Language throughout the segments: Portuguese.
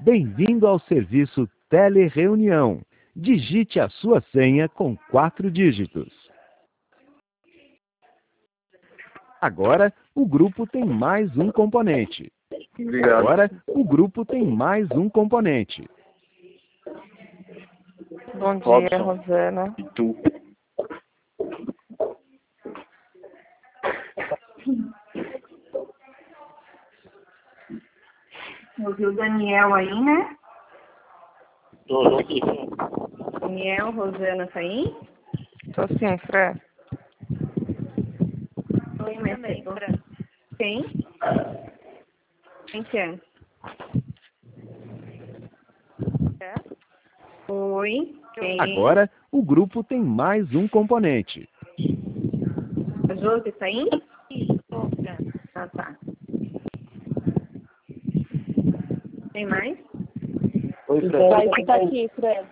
Bem-vindo ao serviço Telereunião. Digite a sua senha com 4 dígitos. Agora, o grupo tem mais um componente. Obrigado. Agora, o grupo tem mais um componente. Bom dia, Robson. Rosana. E tu? Ouviu o Daniel aí, né? Tô aqui. Daniel, Rosana, tá aí? Tô sim, Fran. Oi, Marcelo. Quem? Quem que é? Oi. Quem? Agora, o grupo tem mais um componente. A Josi tá aí? Ah, tá. Tem mais? Oi, Fred. Tá aqui, Fran.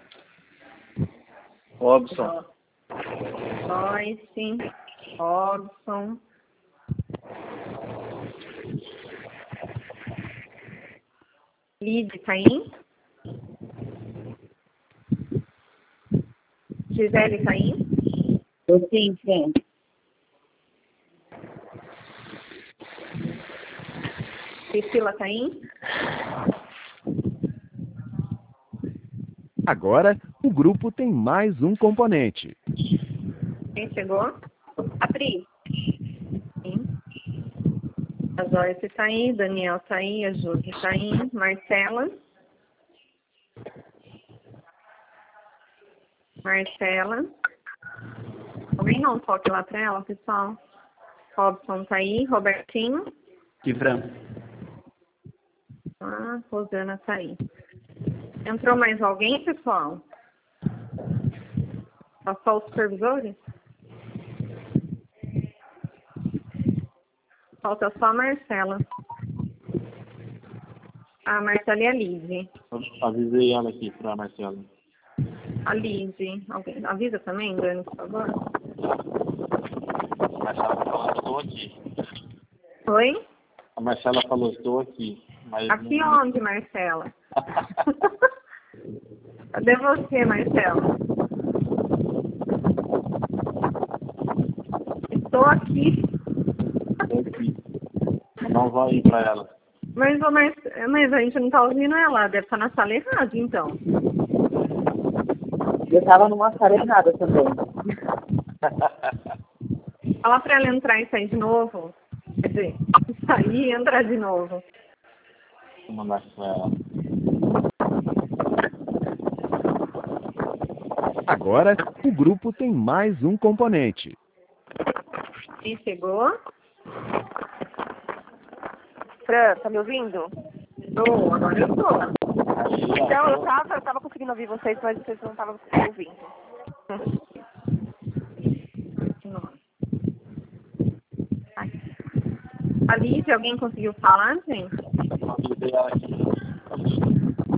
Robson. Joyce, Robson. Lid tá aí? Gisele tá aí? Eu sim, sim. Priscila tá aí? Agora, o grupo tem mais um componente. Quem chegou? A Pri? Sim. A Joyce tá aí, Daniel tá aí, a Josi tá aí, Marcela. Alguém não toque lá pra ela, pessoal. Robson tá aí, Robertinho. Que Fran. Ah, Rosana tá aí. Entrou mais alguém, pessoal? Só os supervisores? Falta só a Marcela. A Marcela e a Lise. Avisei ela aqui pra Marcela. A Lise. Alguém avisa também, Dani, por favor? A Marcela falou, estou aqui. Oi? A Marcela falou, estou aqui. Mas Aqui não... onde, Marcela? Cadê você, Marcela? Estou aqui. Estou aqui. Não vai ir pra ela. Mas a gente não tá ouvindo ela. Deve estar na sala errada, então. Eu estava numa sala errada também. Fala pra ela entrar e sair de novo. Quer dizer, sair e entrar de novo. Vou mandar pra ela. Agora, o grupo tem mais um componente. E chegou? Fran, tá me ouvindo? Tô, agora eu tô. Então, eu tava conseguindo ouvir vocês, mas vocês não estavam ouvindo. A Lívia, alguém conseguiu falar, gente? Avisei ela aqui.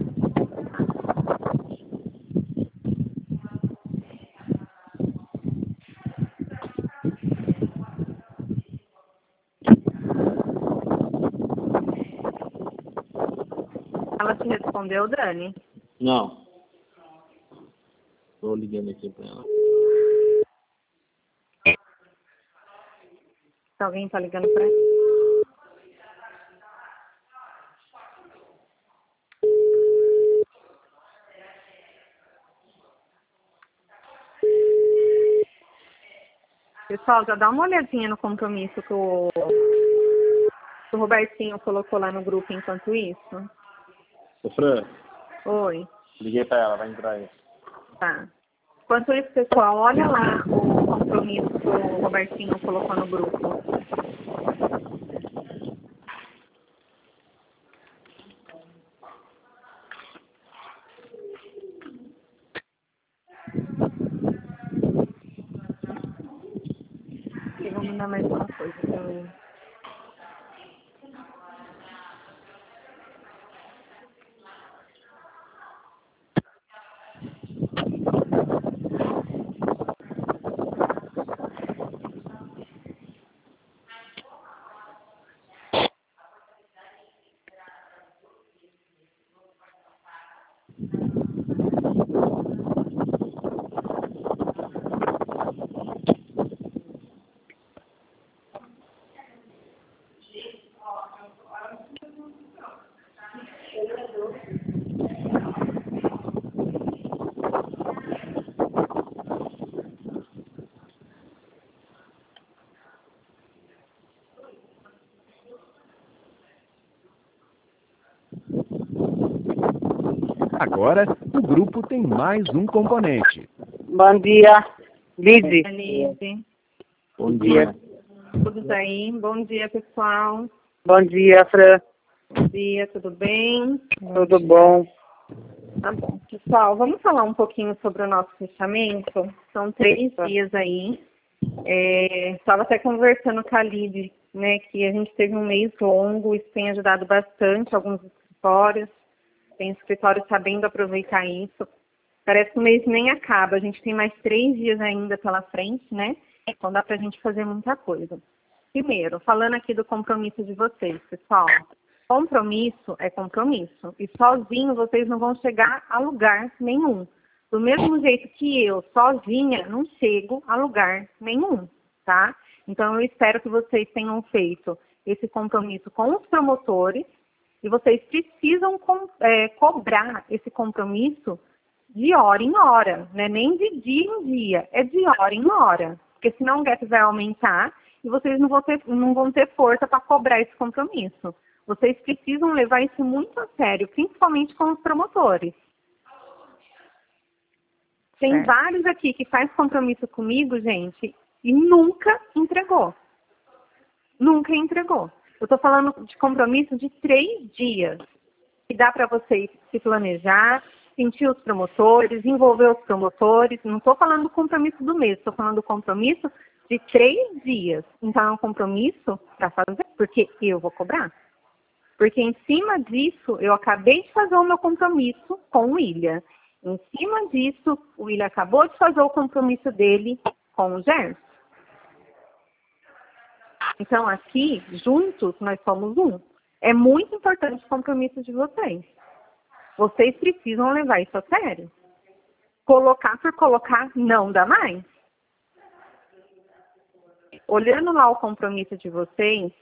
Ela te respondeu, Dani? Não. Tô ligando aqui pra ela. Se alguém tá ligando pra ela. Pessoal, já dá uma olhadinha no compromisso que o Robertinho colocou lá no grupo enquanto isso. Ô, Fran, Oi. liguei pra ela, vai entrar aí. Tá. Enquanto isso, pessoal, olha lá o compromisso que o Robertinho colocou no grupo. Eu vou mandar mais uma coisa pra mim. Agora, o grupo tem mais um componente. Bom dia, Lide. Lide. Bom dia. Todos aí? Bom dia, pessoal. Bom dia, Fran. Bom dia, tudo bem? Tudo bom? Tá bom. Pessoal, vamos falar um pouquinho sobre o nosso fechamento. São 3 dias aí. Estava até conversando com a Lide, né, que a gente teve um mês longo, isso tem ajudado bastante alguns escritórios. Tem escritório sabendo aproveitar isso. Parece que o mês nem acaba. A gente tem mais 3 dias ainda pela frente, né? Então dá pra gente fazer muita coisa. Primeiro, falando aqui do compromisso de vocês, pessoal. Compromisso é compromisso. E sozinho vocês não vão chegar a lugar nenhum. Do mesmo jeito que eu, sozinha, não chego a lugar nenhum, tá? Então eu espero que vocês tenham feito esse compromisso com os promotores. E vocês precisam cobrar esse compromisso de hora em hora, né? Nem de dia em dia, é de hora em hora. Porque senão o gap vai aumentar e vocês não vão ter força para cobrar esse compromisso. Vocês precisam levar isso muito a sério, principalmente com os promotores. Tem vários aqui que faz compromisso comigo, gente, e nunca entregou. Nunca entregou. Eu estou falando de compromisso de 3 dias, que dá para vocês se planejar, sentir os promotores, envolver os promotores. Não estou falando do compromisso do mês, estou falando do compromisso de 3 dias. Então é um compromisso para fazer, porque eu vou cobrar. Porque em cima disso, eu acabei de fazer o meu compromisso com o William. Em cima disso, o William acabou de fazer o compromisso dele com o Gerson. Então, aqui, juntos, nós somos um. É muito importante o compromisso de vocês. Vocês precisam levar isso a sério. Colocar por colocar não dá mais. Olhando lá o compromisso de vocês,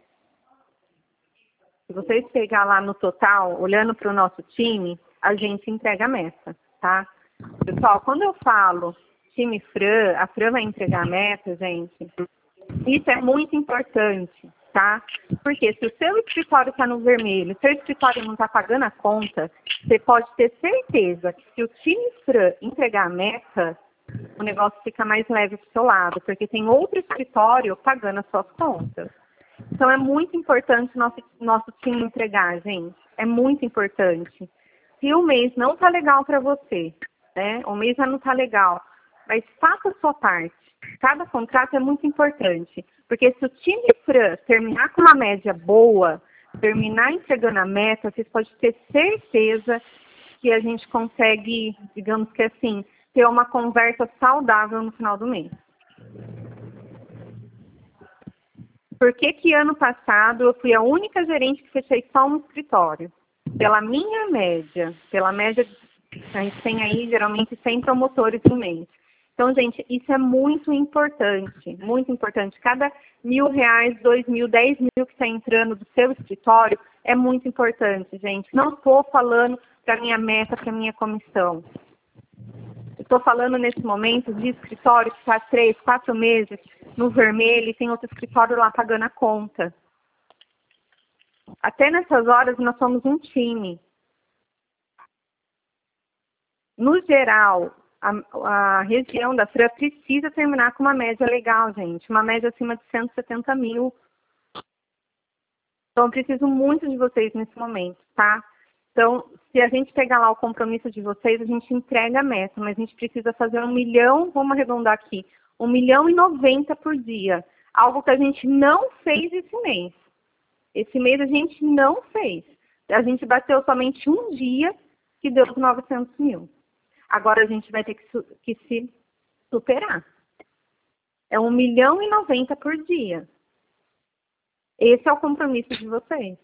se vocês pegar lá no total, olhando para o nosso time, a gente entrega a meta, tá? Pessoal, quando eu falo time Fran, a Fran vai entregar a meta, gente, isso é muito importante, tá? Porque se o seu escritório está no vermelho, o seu escritório não está pagando a conta, você pode ter certeza que se o time Fran entregar a meta, o negócio fica mais leve para o seu lado, porque tem outro escritório pagando as suas contas. Então é muito importante nosso time entregar, gente. É muito importante. Se o mês não está legal para você, né? O mês já não está legal, mas faça a sua parte. Cada contrato é muito importante, porque se o time Fran terminar com uma média boa, terminar entregando a meta, vocês podem ter certeza que a gente consegue, digamos que assim, ter uma conversa saudável no final do mês. Por que ano passado eu fui a única gerente que fechei só um escritório? Pela minha média, a gente tem aí geralmente 100 promotores no mês. Então, gente, isso é muito importante, muito importante. Cada R$1.000, R$2.000, R$10.000 que está entrando do seu escritório é muito importante, gente. Não estou falando para minha meta, para minha comissão. Estou falando nesse momento de escritório que está 3, 4 meses no vermelho e tem outro escritório lá pagando a conta. Até nessas horas nós somos um time. No geral, a região da Fran precisa terminar com uma média legal, gente. Uma média acima de 170 mil. Então, eu preciso muito de vocês nesse momento, tá? Então, se a gente pegar lá o compromisso de vocês, a gente entrega a meta, mas a gente precisa fazer 1 milhão, vamos arredondar aqui, 1.090.000 por dia. Algo que a gente não fez esse mês. Esse mês a gente não fez. A gente bateu somente um dia que deu os 900 mil. Agora a gente vai ter que se superar. É 1.090.000 por dia. Esse é o compromisso de vocês.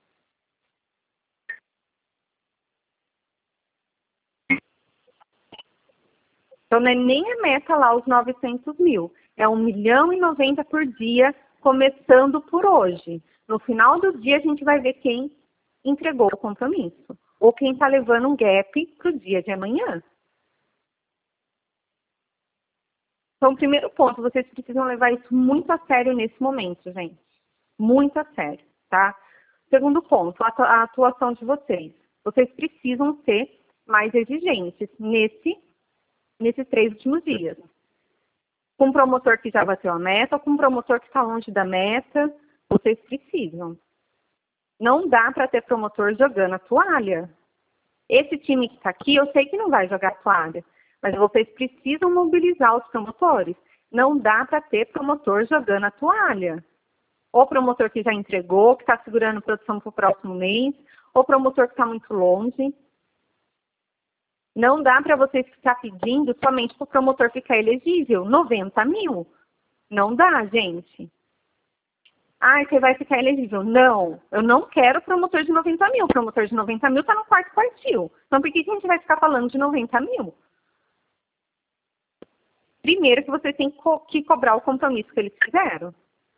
Então, não é nem a meta lá, os 900 mil. É 1.090.000 por dia, começando por hoje. No final do dia, a gente vai ver quem entregou o compromisso, ou quem está levando um gap para o dia de amanhã. Então, primeiro ponto, vocês precisam levar isso muito a sério nesse momento, gente. Muito a sério, tá? Segundo ponto, a atuação de vocês. Vocês precisam ser mais exigentes nesses 3 últimos dias. Com um promotor que já bateu a meta, ou com um promotor que está longe da meta, vocês precisam. Não dá para ter promotor jogando a toalha. Esse time que está aqui, eu sei que não vai jogar a toalha, mas vocês precisam mobilizar os promotores. Não dá para ter promotor jogando a toalha. Ou promotor que já entregou, que está segurando produção para o próximo mês, ou promotor que está muito longe. Não dá para vocês ficar pedindo somente para o promotor ficar elegível. 90 mil. Não dá, gente. Ah, você vai ficar elegível. Não, eu não quero promotor de 90 mil. O promotor de 90 mil está no quarto quartil. Então, por que a gente vai ficar falando de 90 mil? Primeiro que vocês têm que cobrar o compromisso que eles fizeram.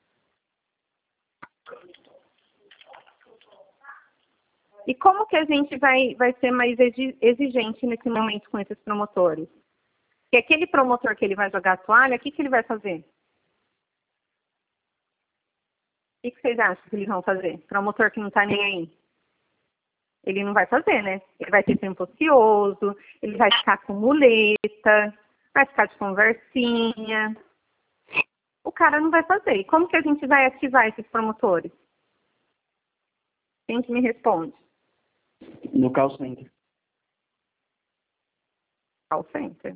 E como que a gente vai ser mais exigente nesse momento com esses promotores? Porque aquele promotor que ele vai jogar a toalha, o que ele vai fazer? O que vocês acham que eles vão fazer? Promotor que não está nem aí. Ele não vai fazer, né? Ele vai ter tempo ocioso, ele vai ficar com muleta, vai ficar de conversinha. O cara não vai fazer. E como que a gente vai ativar esses promotores? Quem que me responde? No call center. Call center.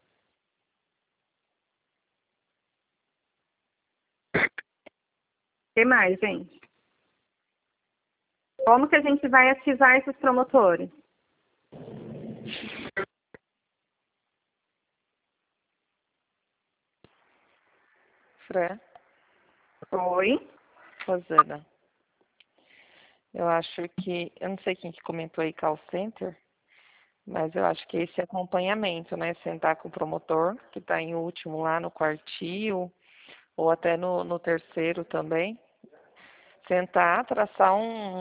O que mais, gente? Como que a gente vai ativar esses promotores? Fran, Oi? Rosana. Eu acho que, eu não sei quem que comentou aí call center, mas eu acho que esse acompanhamento, né? Sentar com o promotor, que está em último lá no quartil, ou até no terceiro também. Sentar, traçar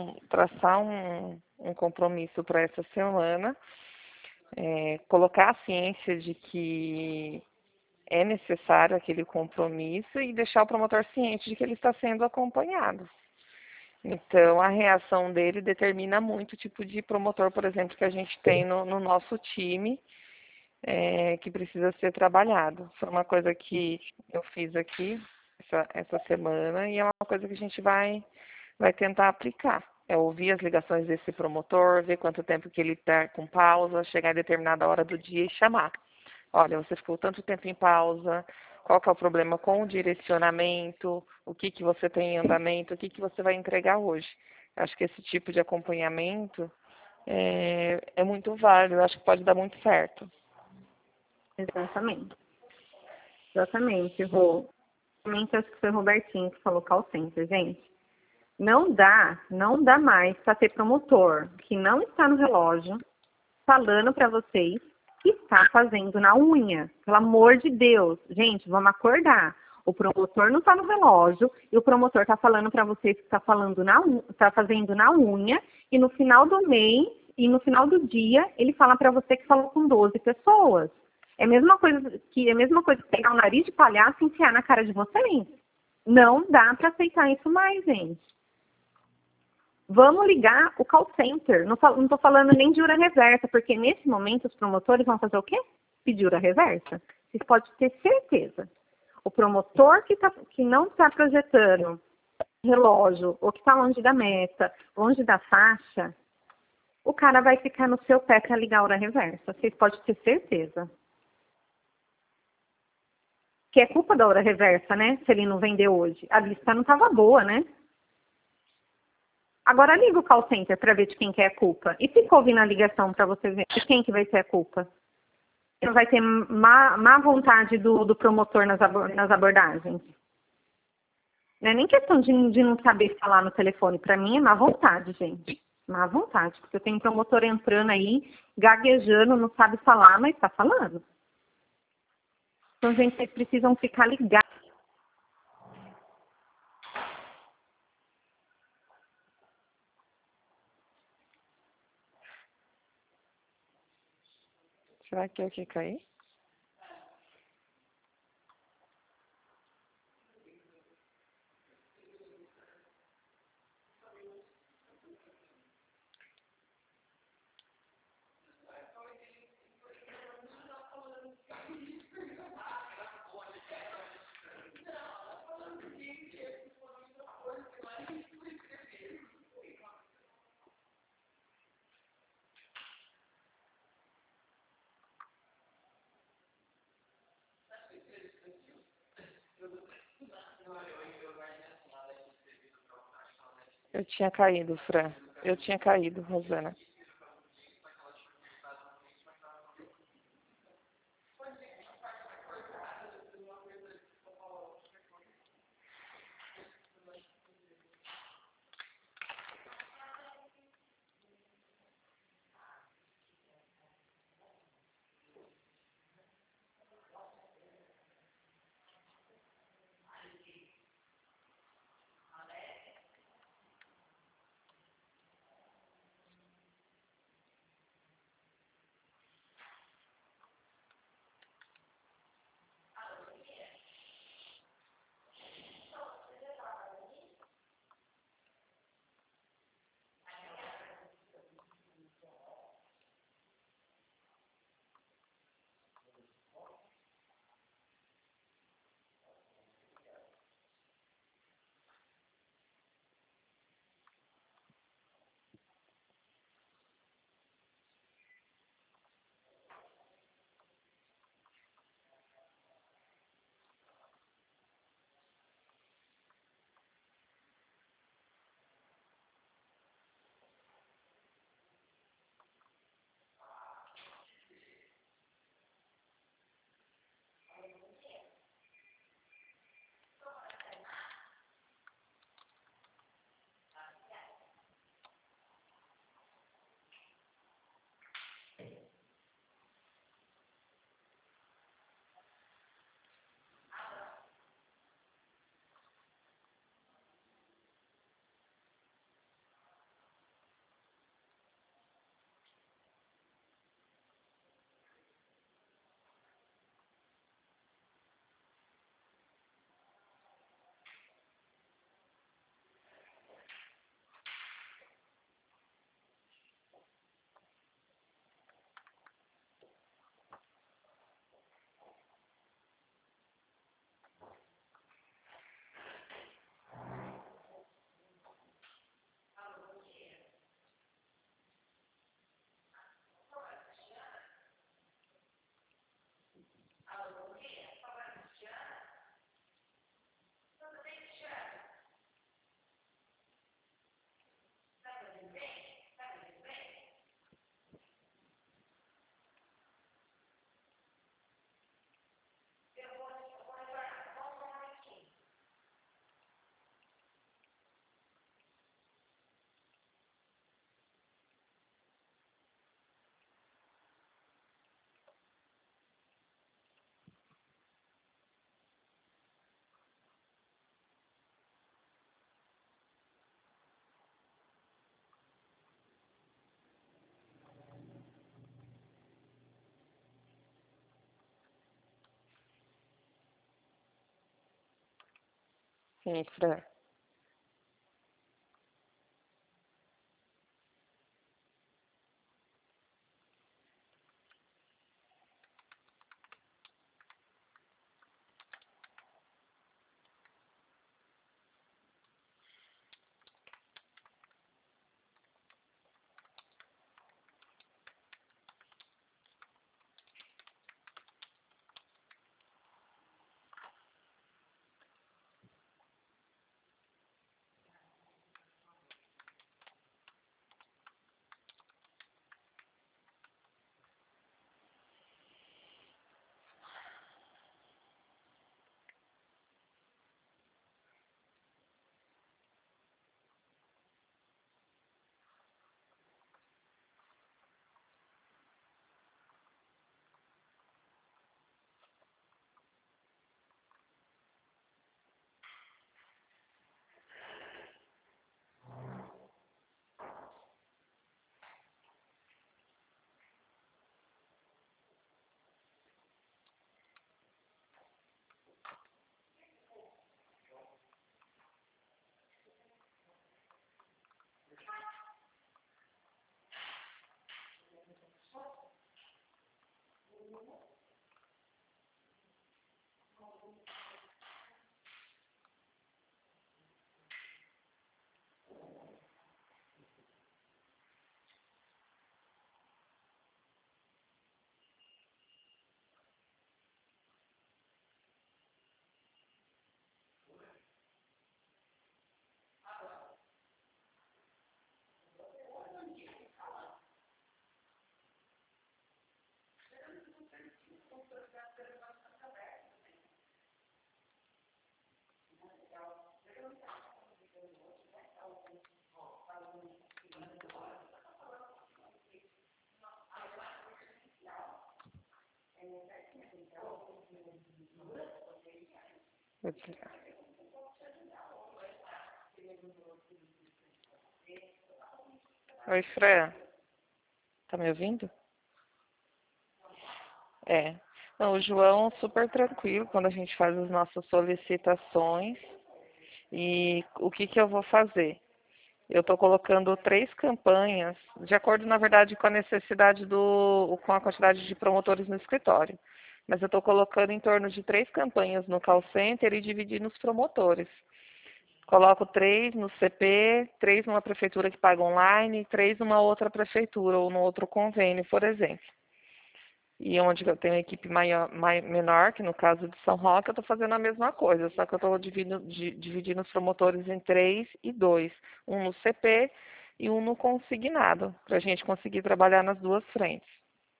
um compromisso para essa semana, colocar a ciência de que é necessário aquele compromisso e deixar o promotor ciente de que ele está sendo acompanhado. Então, a reação dele determina muito o tipo de promotor, por exemplo, que a gente tem no nosso time, que precisa ser trabalhado. Foi uma coisa que eu fiz aqui essa semana e é uma coisa que a gente vai tentar aplicar. É ouvir as ligações desse promotor, ver quanto tempo que ele está com pausa, chegar em determinada hora do dia e chamar. Olha, você ficou tanto tempo em pausa, qual que é o problema com o direcionamento, o que você tem em andamento, o que você vai entregar hoje. Acho que esse tipo de acompanhamento é muito válido, acho que pode dar muito certo. Exatamente. Exatamente, Rô. Acho que foi o Robertinho que falou call center, gente. Não dá mais para ter promotor que não está no relógio falando para vocês que está fazendo na unha. Pelo amor de Deus. Gente, vamos acordar. O promotor não está no relógio e o promotor está falando para vocês que está fazendo na unha e no final do mês e no final do dia ele fala para você que falou com 12 pessoas. É a mesma coisa que pegar o nariz de palhaço e enfiar na cara de vocês. Não dá para aceitar isso mais, gente. Vamos ligar o call center. Não estou falando nem de hora reversa, porque nesse momento os promotores vão fazer o quê? Pedir hora reversa. Vocês podem ter certeza. O promotor que não está projetando relógio, ou que está longe da meta, longe da faixa, o cara vai ficar no seu pé para ligar a hora reversa. Vocês podem ter certeza. Que é culpa da hora reversa, né? Se ele não vendeu hoje. A lista não estava boa, né? Agora liga o call center para ver de quem que é a culpa. E fica ouvindo a ligação para você ver de quem que vai ser a culpa. Não vai ter má vontade do promotor nas abordagens. Não é nem questão de não saber falar no telefone. Para mim é má vontade, gente. Má vontade. Porque tem um promotor entrando aí, gaguejando, não sabe falar, mas está falando. Então, gente, vocês precisam ficar ligados. Será que é o que cair? Eu tinha caído, Fran. Eu tinha caído, Rosana. Sim, Fran. Vou desligar. Oi, Fran. Tá me ouvindo? É. Não, o João super tranquilo quando a gente faz as nossas solicitações. E o que que eu vou fazer? Eu estou colocando 3 campanhas, de acordo, na verdade, com a necessidade com a quantidade de promotores no escritório. Mas eu estou colocando em torno de 3 campanhas no call center e dividindo os promotores. Coloco 3 no CP, 3 numa prefeitura que paga online, 3 numa outra prefeitura ou no outro convênio, por exemplo. E onde eu tenho uma equipe menor, que no caso de São Roque, eu estou fazendo a mesma coisa, só que eu estou dividindo os promotores em 3 e 2. Um no CP e um no consignado, para a gente conseguir trabalhar nas duas frentes.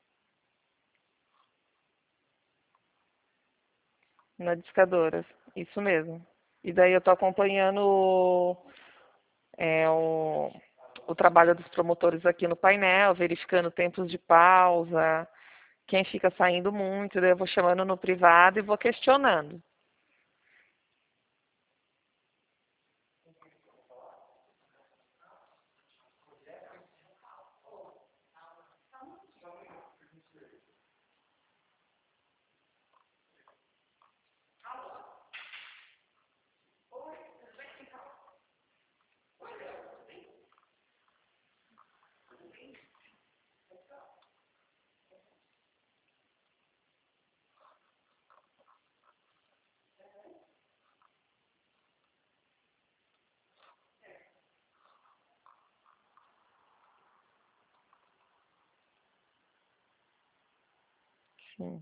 Na discadora, isso mesmo. E daí eu estou acompanhando o trabalho dos promotores aqui no painel, verificando tempos de pausa, quem fica saindo muito, daí eu vou chamando no privado e vou questionando. Sim.